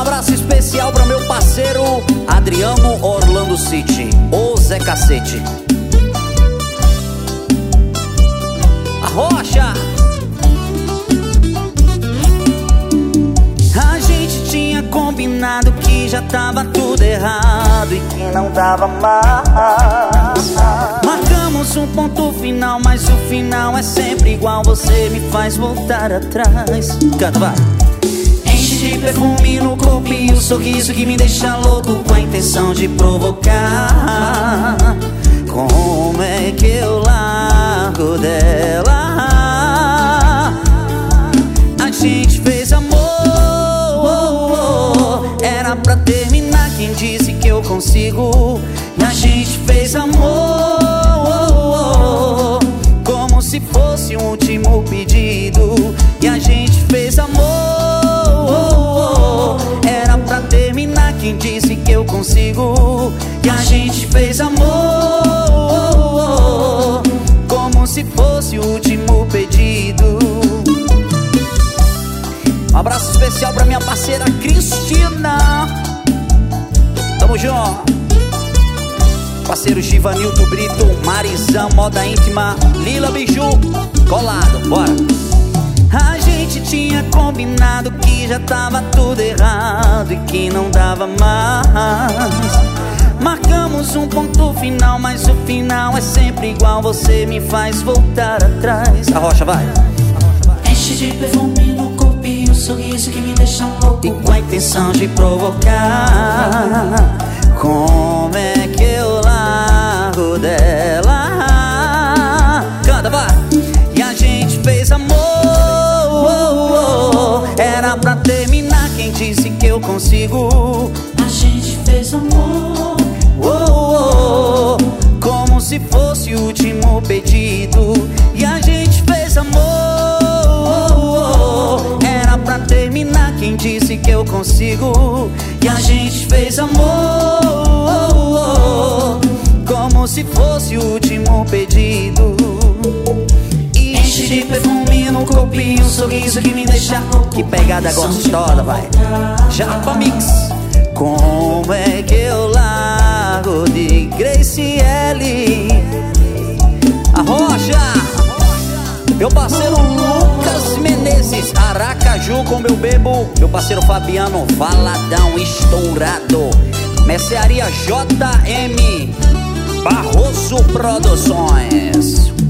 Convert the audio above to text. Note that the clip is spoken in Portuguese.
abraço especial para meu parceiro Adriano Orlando City, o Zé Cacete. A Rocha. A gente tinha combinado que já tava tudo errado e que não dava mais. Marcamos um ponto final, mas o final é sempre igual. Você me faz voltar atrás. Canta, vai. Enche de perfume no corpo e o sorriso que me deixa louco, com a intenção de provocar. Como é que eu largo dela? A gente fez amor, era pra terminar, quem disse que eu consigo? E a gente fez amor, como se fosse o último pedido. E a gente fez amor, era pra terminar, quem disse que eu consigo? E a gente fez amor, como se fosse o último pedido. Um abraço especial pra minha parceira Cristina. Tamo junto. Parceiro Givanildo Brito, Marizão, Moda Íntima, Lila Biju, colado, bora. A gente tinha combinado que já tava tudo errado e que não dava mais. Marcamos um ponto final, mas o final é sempre igual. Você me faz voltar atrás. A Rocha, vai. Enche de perfume no corpo e um sorriso que me deixa louco, e com a intenção de provocar. Como é que eu largo dela? Canta, vai. E a gente fez amor, era pra terminar, quem disse que eu consigo? a gente fez amor, Como se fosse o último pedido. E a gente fez amor, era pra terminar, quem disse que eu consigo? E a gente fez amor, como se fosse o último pedido. E enche de perfume no corpo e um sorriso que me deixa louco. Que pegada gostosa, vai. Japa Mix. Como é que eu largo de Graciele? A Rocha. Meu parceiro Lucas Menezes, Aracaju com meu bebo. Meu parceiro Fabiano, Valadão estourado. Mercearia JM Barroso Produções.